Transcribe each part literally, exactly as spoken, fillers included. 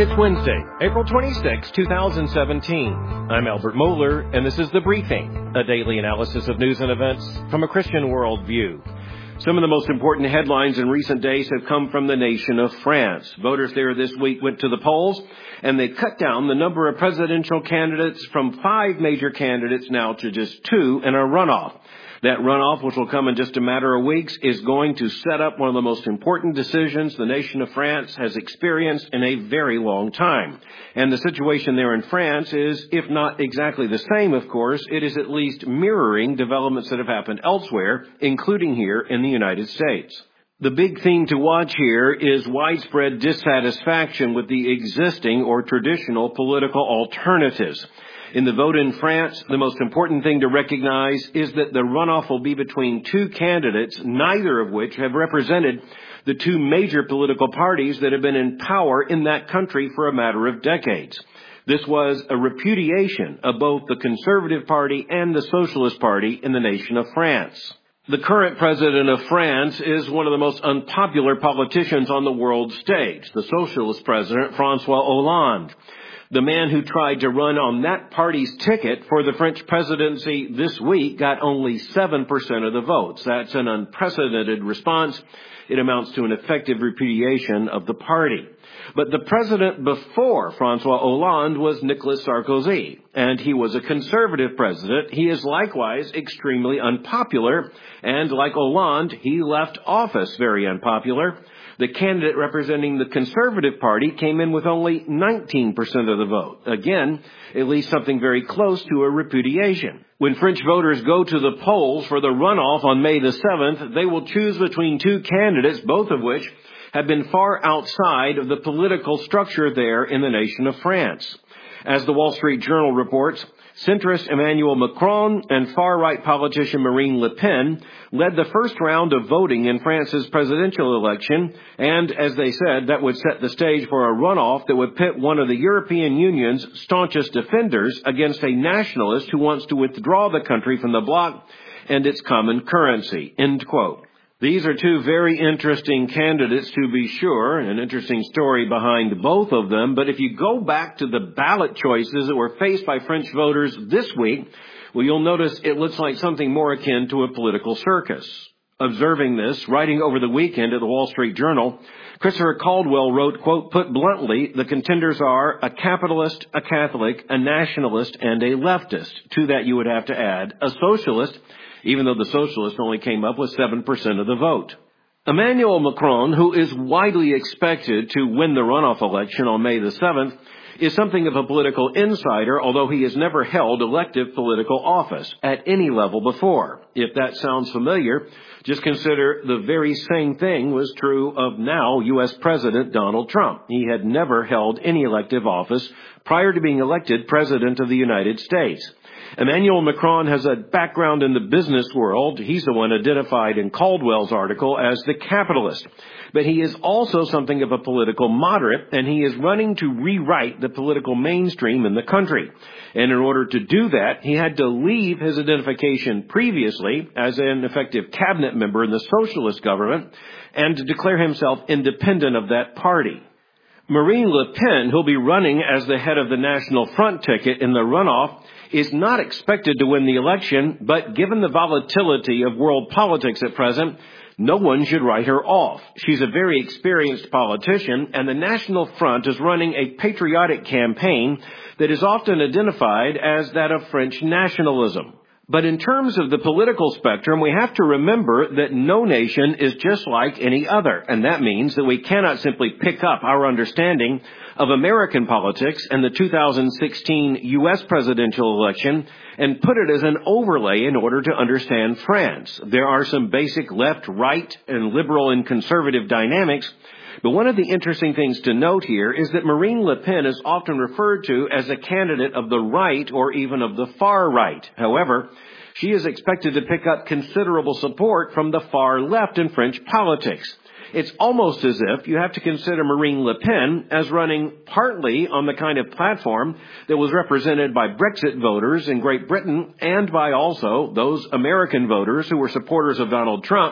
It's Wednesday, April twenty-sixth, two thousand seventeen. I'm Albert Mohler, and this is The Briefing, a daily analysis of news and events from a Christian worldview. Some of the most important headlines in recent days have come from the nation of France. Voters there this week went to the polls, and they cut down the number of presidential candidates from five major candidates now to just two in a runoff. That runoff, which will come in just a matter of weeks, is going to set up one of the most important decisions the nation of France has experienced in a very long time. And the situation there in France is, if not exactly the same, of course, it is at least mirroring developments that have happened elsewhere, including here in the United States. The big theme to watch here is widespread dissatisfaction with the existing or traditional political alternatives. In the vote in France, the most important thing to recognize is that the runoff will be between two candidates, neither of which have represented the two major political parties that have been in power in that country for a matter of decades. This was a repudiation of both the Conservative Party and the Socialist Party in the nation of France. The current president of France is one of the most unpopular politicians on the world stage, the socialist president, François Hollande. The man who tried to run on that party's ticket for the French presidency this week got only seven percent of the votes. That's an unprecedented response. It amounts to an effective repudiation of the party. But the president before François Hollande was Nicolas Sarkozy, and he was a conservative president. He is likewise extremely unpopular, and like Hollande, he left office very unpopular. The candidate representing the Conservative Party came in with only nineteen percent of the vote. Again, at least something very close to a repudiation. When French voters go to the polls for the runoff on May the seventh, they will choose between two candidates, both of which have been far outside of the political structure there in the nation of France. As the Wall Street Journal reports, centrist Emmanuel Macron and far-right politician Marine Le Pen led the first round of voting in France's presidential election, and, as they said, that would set the stage for a runoff that would pit one of the European Union's staunchest defenders against a nationalist who wants to withdraw the country from the bloc and its common currency. End quote. These are two very interesting candidates, to be sure, an interesting story behind both of them. But if you go back to the ballot choices that were faced by French voters this week, well, you'll notice it looks like something more akin to a political circus. Observing this, writing over the weekend at the Wall Street Journal, Christopher Caldwell wrote, quote, "Put bluntly, the contenders are a capitalist, a Catholic, a nationalist, and a leftist. To that you would have to add a socialist, even though the socialists only came up with seven percent of the vote." Emmanuel Macron, who is widely expected to win the runoff election on May the seventh, is something of a political insider, although he has never held elective political office at any level before. If that sounds familiar, just consider the very same thing was true of now U S President Donald Trump. He had never held any elective office prior to being elected President of the United States. Emmanuel Macron has a background in the business world. He's the one identified in Caldwell's article as the capitalist. But he is also something of a political moderate, and he is running to rewrite the political mainstream in the country. And in order to do that, he had to leave his identification previously as an effective cabinet member in the socialist government and to declare himself independent of that party. Marine Le Pen, who'll be running as the head of the National Front ticket in the runoff, is not expected to win the election, but given the volatility of world politics at present, no one should write her off. She's a very experienced politician, and the National Front is running a patriotic campaign that is often identified as that of French nationalism. But in terms of the political spectrum, we have to remember that no nation is just like any other. And that means that we cannot simply pick up our understanding of American politics and the two thousand sixteen U S presidential election and put it as an overlay in order to understand France. There are some basic left, right, and liberal and conservative dynamics. But one of the interesting things to note here is that Marine Le Pen is often referred to as a candidate of the right or even of the far right. However, she is expected to pick up considerable support from the far left in French politics. It's almost as if you have to consider Marine Le Pen as running partly on the kind of platform that was represented by Brexit voters in Great Britain and by also those American voters who were supporters of Donald Trump,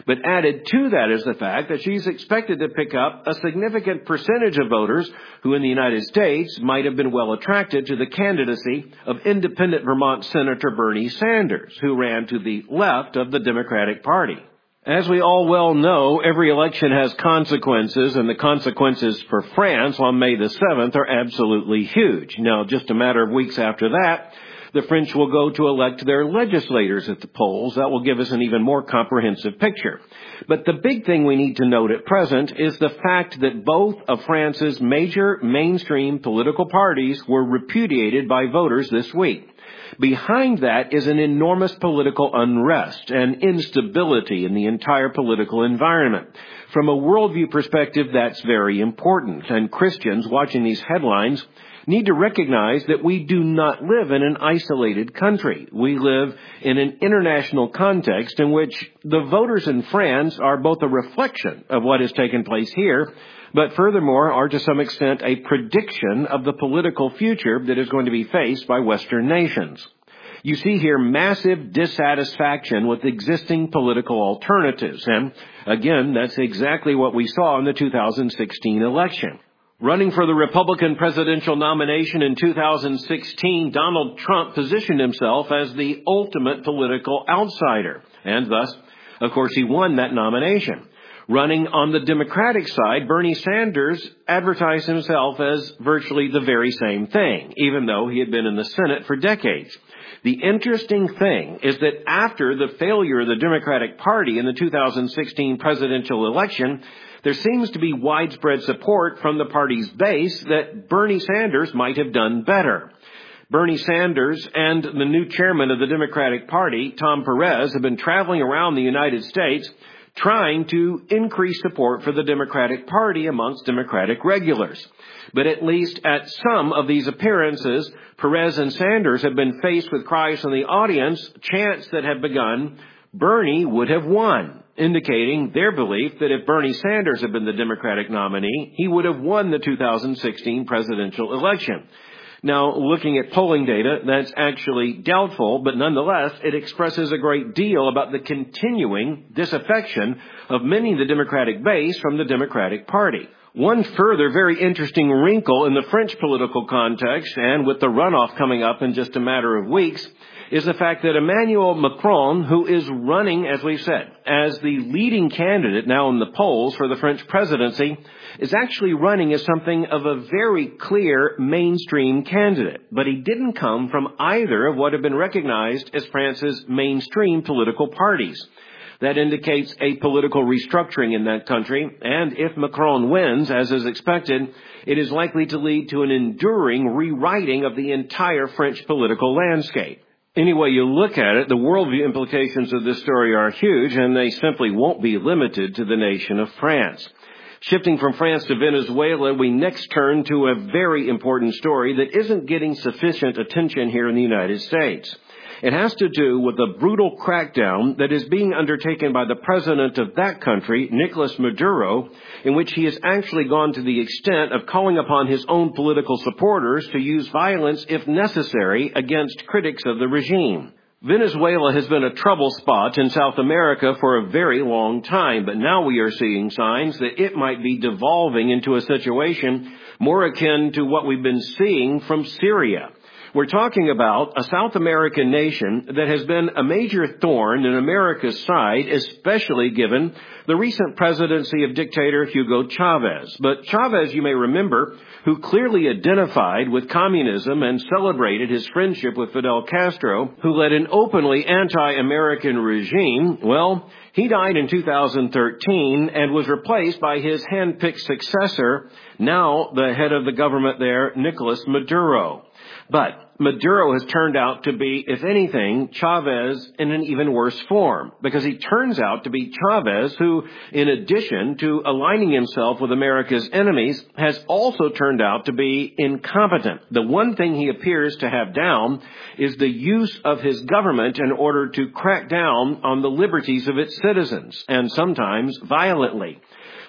But added to that is the fact that she's expected to pick up a significant percentage of voters who in the United States might have been well attracted to the candidacy of independent Vermont Senator Bernie Sanders, who ran to the left of the Democratic Party. As we all well know, every election has consequences, and the consequences for France on May the seventh are absolutely huge. Now, just a matter of weeks after that, the French will go to elect their legislators at the polls. That will give us an even more comprehensive picture. But the big thing we need to note at present is the fact that both of France's major mainstream political parties were repudiated by voters this week. Behind that is an enormous political unrest and instability in the entire political environment. From a worldview perspective, that's very important. And Christians watching these headlines need to recognize that we do not live in an isolated country. We live in an international context in which the voters in France are both a reflection of what has taken place here, but furthermore are to some extent a prediction of the political future that is going to be faced by Western nations. You see here massive dissatisfaction with existing political alternatives. And again, that's exactly what we saw in the two thousand sixteen election. Running for the Republican presidential nomination in two thousand sixteen, Donald Trump positioned himself as the ultimate political outsider. And thus, of course, he won that nomination. Running on the Democratic side, Bernie Sanders advertised himself as virtually the very same thing, even though he had been in the Senate for decades. The interesting thing is that after the failure of the Democratic Party in the two thousand sixteen presidential election, there seems to be widespread support from the party's base that Bernie Sanders might have done better. Bernie Sanders and the new chairman of the Democratic Party, Tom Perez, have been traveling around the United States trying to increase support for the Democratic Party amongst Democratic regulars. But at least at some of these appearances, Perez and Sanders have been faced with cries from the audience, chants that have begun, Bernie would have won, indicating their belief that if Bernie Sanders had been the Democratic nominee, he would have won the two thousand sixteen presidential election. Now, looking at polling data, that's actually doubtful, but nonetheless, it expresses a great deal about the continuing disaffection of many in the Democratic base from the Democratic Party. One further very interesting wrinkle in the French political context, and with the runoff coming up in just a matter of weeks, is the fact that Emmanuel Macron, who is running, as we've said, as the leading candidate now in the polls for the French presidency, is actually running as something of a very clear mainstream candidate. But he didn't come from either of what have been recognized as France's mainstream political parties. That indicates a political restructuring in that country, and if Macron wins, as is expected, it is likely to lead to an enduring rewriting of the entire French political landscape. Any way you look at it, the worldview implications of this story are huge, and they simply won't be limited to the nation of France. Shifting from France to Venezuela, we next turn to a very important story that isn't getting sufficient attention here in the United States. It has to do with the brutal crackdown that is being undertaken by the president of that country, Nicolas Maduro, in which he has actually gone to the extent of calling upon his own political supporters to use violence if necessary against critics of the regime. Venezuela has been a trouble spot in South America for a very long time, but now we are seeing signs that it might be devolving into a situation more akin to what we've been seeing from Syria. We're talking about a South American nation that has been a major thorn in America's side, especially given the recent presidency of dictator Hugo Chavez. But Chavez, you may remember, who clearly identified with communism and celebrated his friendship with Fidel Castro, who led an openly anti-American regime, well, he died in two thousand thirteen and was replaced by his hand-picked successor, now the head of the government there, Nicolas Maduro. But Maduro has turned out to be, if anything, Chavez in an even worse form, because he turns out to be Chavez who, in addition to aligning himself with America's enemies, has also turned out to be incompetent. The one thing he appears to have down is the use of his government in order to crack down on the liberties of its citizens, and sometimes violently.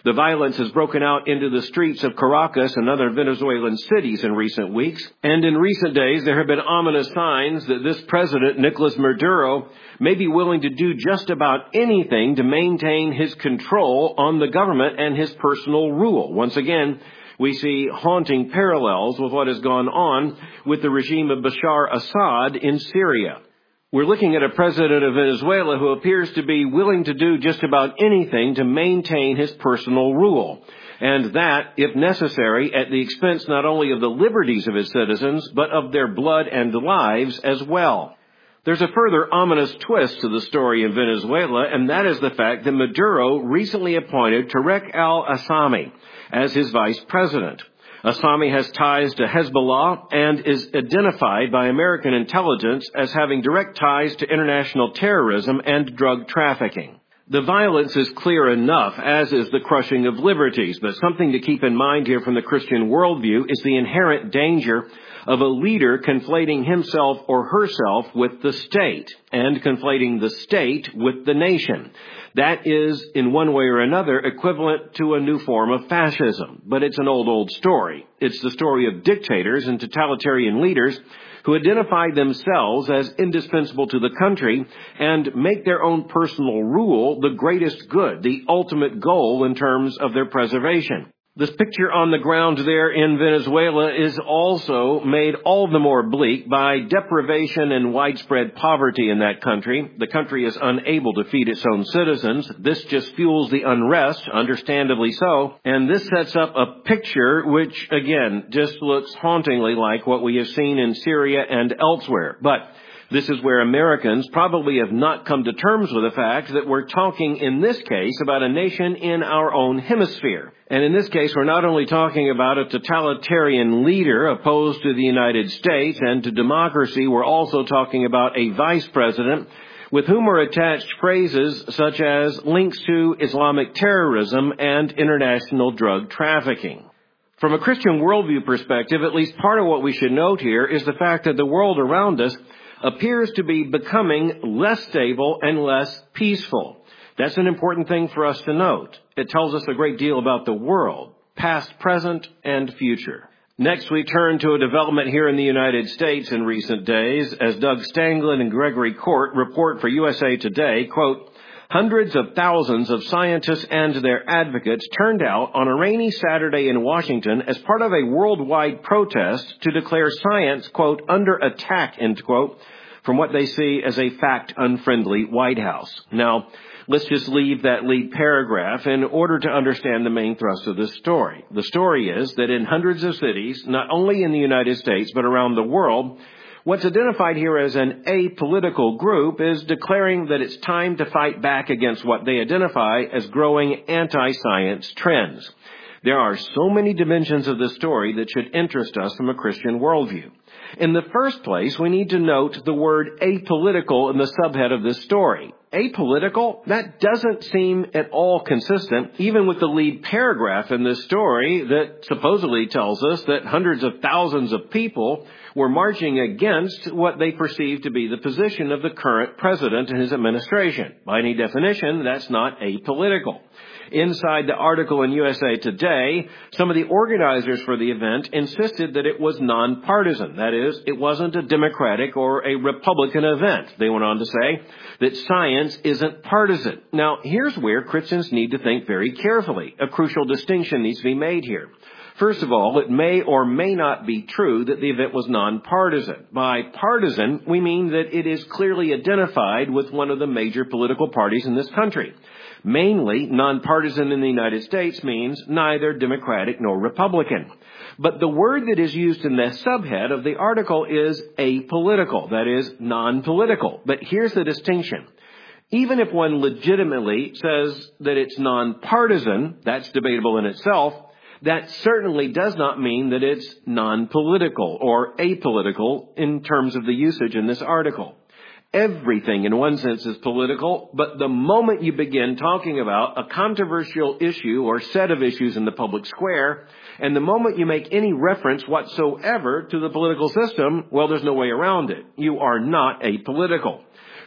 The violence has broken out into the streets of Caracas and other Venezuelan cities in recent weeks. And in recent days, there have been ominous signs that this president, Nicolas Maduro, may be willing to do just about anything to maintain his control on the government and his personal rule. Once again, we see haunting parallels with what has gone on with the regime of Bashar Assad in Syria. We're looking at a president of Venezuela who appears to be willing to do just about anything to maintain his personal rule. And that, if necessary, at the expense not only of the liberties of his citizens, but of their blood and lives as well. There's a further ominous twist to the story in Venezuela, and that is the fact that Maduro recently appointed Tarek al-Assami as his vice president. Assami has ties to Hezbollah and is identified by American intelligence as having direct ties to international terrorism and drug trafficking. The violence is clear enough, as is the crushing of liberties, but something to keep in mind here from the Christian worldview is the inherent danger of a leader conflating himself or herself with the state and conflating the state with the nation. That is, in one way or another, equivalent to a new form of fascism. But it's an old, old story. It's the story of dictators and totalitarian leaders who identify themselves as indispensable to the country and make their own personal rule the greatest good, the ultimate goal in terms of their preservation. This picture on the ground there in Venezuela is also made all the more bleak by deprivation and widespread poverty in that country. The country is unable to feed its own citizens. This just fuels the unrest, understandably so. And this sets up a picture which, again, just looks hauntingly like what we have seen in Syria and elsewhere. But this is where Americans probably have not come to terms with the fact that we're talking in this case about a nation in our own hemisphere. And in this case, we're not only talking about a totalitarian leader opposed to the United States and to democracy, we're also talking about a vice president with whom are attached phrases such as links to Islamic terrorism and international drug trafficking. From a Christian worldview perspective, at least part of what we should note here is the fact that the world around us appears to be becoming less stable and less peaceful. That's an important thing for us to note. It tells us a great deal about the world, past, present, and future. Next, we turn to a development here in the United States in recent days, as Doug Stanglin and Gregory Court report for U S A Today, quote, hundreds of thousands of scientists and their advocates turned out on a rainy Saturday in Washington as part of a worldwide protest to declare science, quote, under attack, end quote, from what they see as a fact-unfriendly White House. Now, let's just leave that lead paragraph in order to understand the main thrust of this story. The story is that in hundreds of cities, not only in the United States, but around the world, what's identified here as an apolitical group is declaring that it's time to fight back against what they identify as growing anti-science trends. There are so many dimensions of this story that should interest us from a Christian worldview. In the first place, we need to note the word apolitical in the subhead of this story. Apolitical? That doesn't seem at all consistent, even with the lead paragraph in this story that supposedly tells us that hundreds of thousands of people were marching against what they perceive to be the position of the current president and his administration. By any definition, that's not apolitical. Inside the article in U S A Today, some of the organizers for the event insisted that it was nonpartisan. That is, it wasn't a Democratic or a Republican event. They went on to say that science isn't partisan. Now, here's where Christians need to think very carefully. A crucial distinction needs to be made here. First of all, it may or may not be true that the event was nonpartisan. By partisan, we mean that it is clearly identified with one of the major political parties in this country. Mainly, nonpartisan in the United States means neither Democratic nor Republican. But the word that is used in the subhead of the article is apolitical, that is, non-political. But here's the distinction. Even if one legitimately says that it's nonpartisan, that's debatable in itself, that certainly does not mean that it's non-political or apolitical in terms of the usage in this article. Everything, in one sense, is political, but the moment you begin talking about a controversial issue or set of issues in the public square, and the moment you make any reference whatsoever to the political system, well, there's no way around it. You are not apolitical.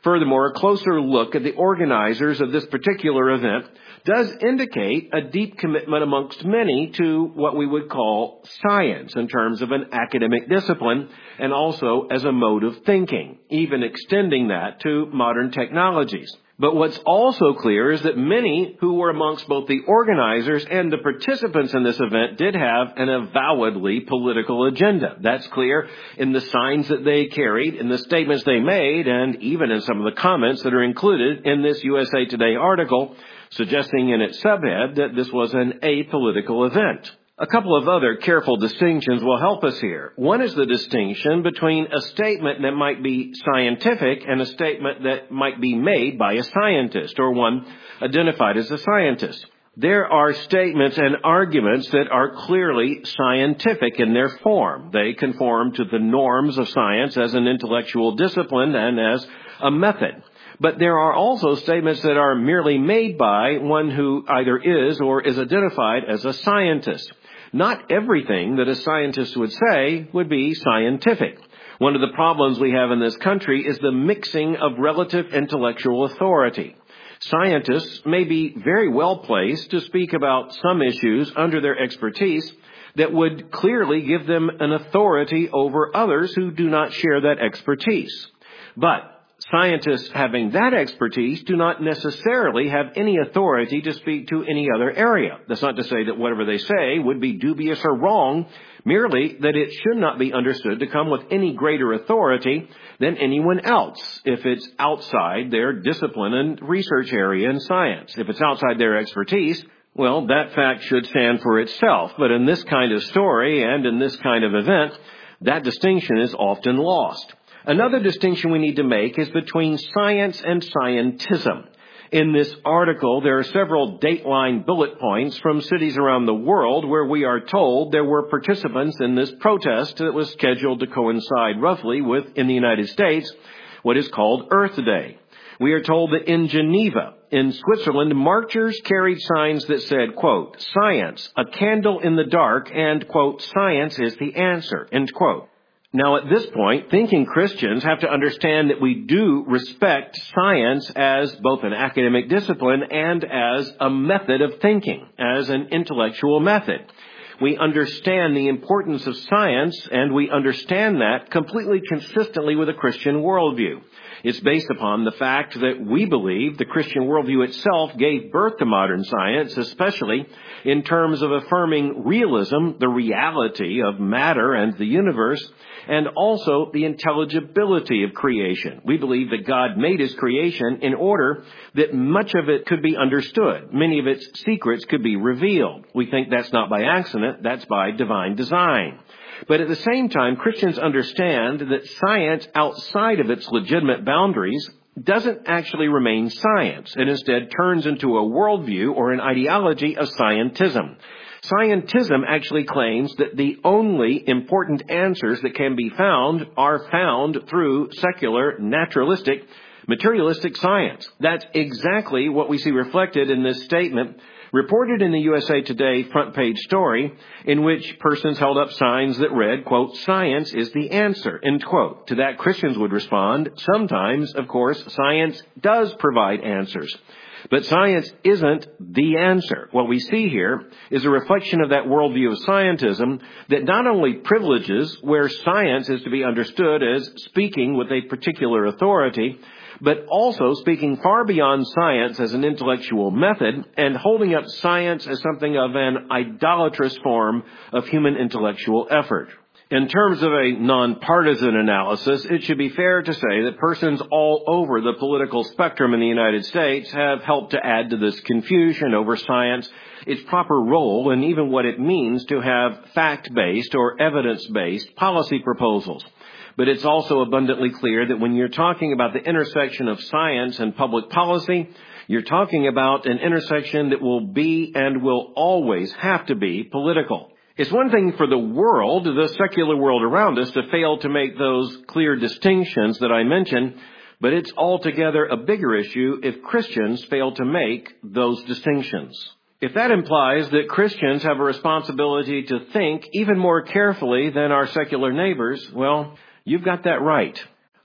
Furthermore, a closer look at the organizers of this particular event does indicate a deep commitment amongst many to what we would call science in terms of an academic discipline and also as a mode of thinking, even extending that to modern technologies. But what's also clear is that many who were amongst both the organizers and the participants in this event did have an avowedly political agenda. That's clear in the signs that they carried, in the statements they made, and even in some of the comments that are included in this U S A Today article, suggesting in its subhead that this was an apolitical event. A couple of other careful distinctions will help us here. One is the distinction between a statement that might be scientific and a statement that might be made by a scientist or one identified as a scientist. There are statements and arguments that are clearly scientific in their form. They conform to the norms of science as an intellectual discipline and as a method. But there are also statements that are merely made by one who either is or is identified as a scientist. Not everything that a scientist would say would be scientific. One of the problems we have in this country is the mixing of relative intellectual authority. Scientists may be very well placed to speak about some issues under their expertise that would clearly give them an authority over others who do not share that expertise. But scientists having that expertise do not necessarily have any authority to speak to any other area. That's not to say that whatever they say would be dubious or wrong, merely that it should not be understood to come with any greater authority than anyone else if it's outside their discipline and research area in science. If it's outside their expertise, well, that fact should stand for itself. But in this kind of story and in this kind of event, that distinction is often lost. Another distinction we need to make is between science and scientism. In this article, there are several dateline bullet points from cities around the world where we are told there were participants in this protest that was scheduled to coincide roughly with, in the United States, what is called Earth Day. We are told that in Geneva, in Switzerland, marchers carried signs that said, quote, "Science, a candle in the dark," and, quote, "Science is the answer," end quote. Now, at this point, thinking Christians have to understand that we do respect science as both an academic discipline and as a method of thinking, as an intellectual method. We understand the importance of science, and we understand that completely consistently with a Christian worldview. It's based upon the fact that we believe the Christian worldview itself gave birth to modern science, especially in terms of affirming realism, the reality of matter and the universe, and also the intelligibility of creation. We believe that God made His creation in order that much of it could be understood. Many of its secrets could be revealed. We think that's not by accident, that's by divine design. But at the same time, Christians understand that science outside of its legitimate boundaries doesn't actually remain science. It instead turns into a worldview or an ideology of scientism. Scientism actually claims that the only important answers that can be found are found through secular, naturalistic, materialistic science. That's exactly what we see reflected in this statement reported in the U S A Today front page story, in which persons held up signs that read, quote, "Science is the answer," end quote. To that, Christians would respond, sometimes, of course, science does provide answers. But science isn't the answer. What we see here is a reflection of that worldview of scientism that not only privileges where science is to be understood as speaking with a particular authority, but also speaking far beyond science as an intellectual method and holding up science as something of an idolatrous form of human intellectual effort. In terms of a nonpartisan analysis, it should be fair to say that persons all over the political spectrum in the United States have helped to add to this confusion over science, its proper role, and even what it means to have fact-based or evidence-based policy proposals. But it's also abundantly clear that when you're talking about the intersection of science and public policy, you're talking about an intersection that will be and will always have to be political. It's one thing for the world, the secular world around us, to fail to make those clear distinctions that I mentioned, but it's altogether a bigger issue if Christians fail to make those distinctions. If that implies that Christians have a responsibility to think even more carefully than our secular neighbors, well, you've got that right.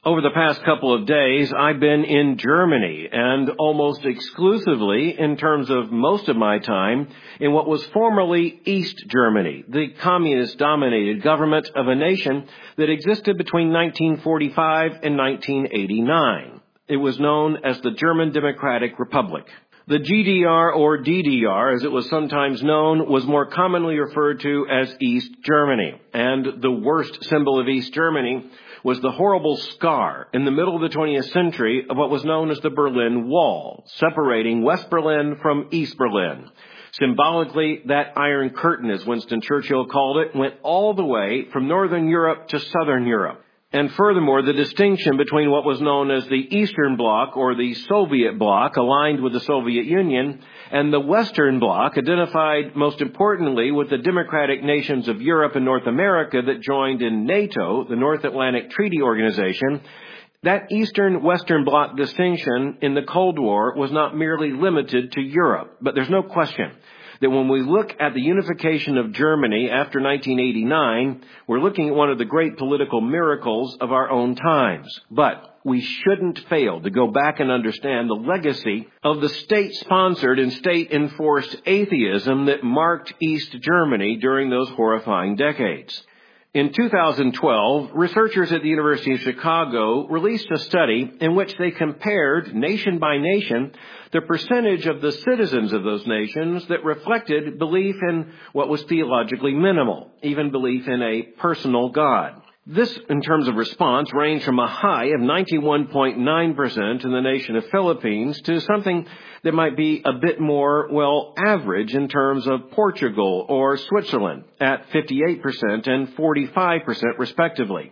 Over the past couple of days, I've been in Germany, and almost exclusively, in terms of most of my time, in what was formerly East Germany, the communist-dominated government of a nation that existed between nineteen forty-five and nineteen eighty-nine. It was known as the German Democratic Republic. The G D R, or D D R, as it was sometimes known, was more commonly referred to as East Germany. And the worst symbol of East Germany was the horrible scar in the middle of the twentieth century of what was known as the Berlin Wall, separating West Berlin from East Berlin. Symbolically, that Iron Curtain, as Winston Churchill called it, went all the way from Northern Europe to Southern Europe. And furthermore, the distinction between what was known as the Eastern Bloc, or the Soviet Bloc, aligned with the Soviet Union, and the Western Bloc, identified most importantly with the democratic nations of Europe and North America that joined in NATO, the North Atlantic Treaty Organization. That Eastern-Western Bloc distinction in the Cold War was not merely limited to Europe, but there's no question that when we look at the unification of Germany after nineteen eighty-nine, we're looking at one of the great political miracles of our own times. But we shouldn't fail to go back and understand the legacy of the state-sponsored and state-enforced atheism that marked East Germany during those horrifying decades. In two thousand twelve, researchers at the University of Chicago released a study in which they compared, nation by nation, the percentage of the citizens of those nations that reflected belief in what was theologically minimal, even belief in a personal God. This, in terms of response, ranged from a high of ninety-one point nine percent in the nation of Philippines to something that might be a bit more, well, average in terms of Portugal or Switzerland at fifty-eight percent and forty-five percent respectively.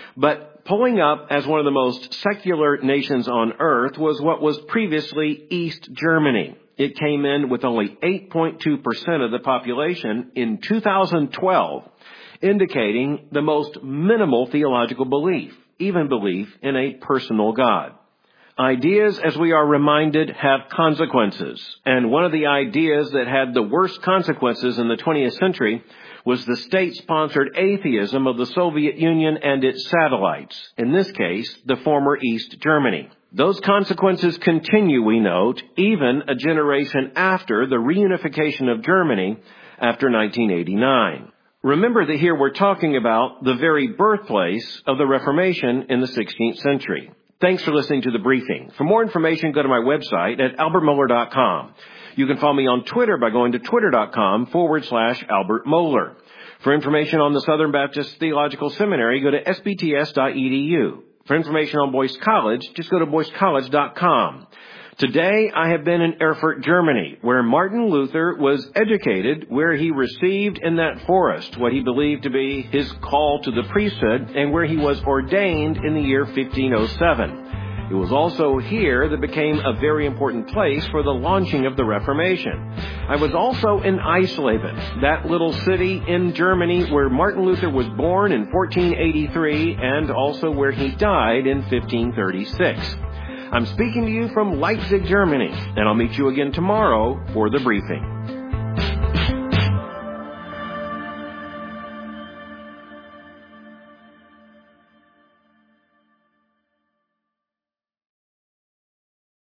But pulling up as one of the most secular nations on earth was what was previously East Germany. It came in with only eight point two percent of the population in two thousand twelve, indicating the most minimal theological belief, even belief in a personal God. Ideas, as we are reminded, have consequences. And one of the ideas that had the worst consequences in the twentieth century was the state-sponsored atheism of the Soviet Union and its satellites, in this case, the former East Germany. Those consequences continue, we note, even a generation after the reunification of Germany after nineteen eighty-nine. Remember that here we're talking about the very birthplace of the Reformation in the sixteenth century. Thanks for listening to the briefing. For more information, go to my website at albert mohler dot com. You can follow me on Twitter by going to twitter.com forward slash Albert Mohler. For information on the Southern Baptist Theological Seminary, go to s b t s dot e d u. For information on Boyce College, just go to boyce college dot com. Today, I have been in Erfurt, Germany, where Martin Luther was educated, where he received in that forest what he believed to be his call to the priesthood, and where he was ordained in the year fifteen oh seven. It was also here that became a very important place for the launching of the Reformation. I was also in Eisleben, that little city in Germany where Martin Luther was born in fourteen eighty-three and also where he died in fifteen thirty-six. I'm speaking to you from Leipzig, Germany, and I'll meet you again tomorrow for the briefing.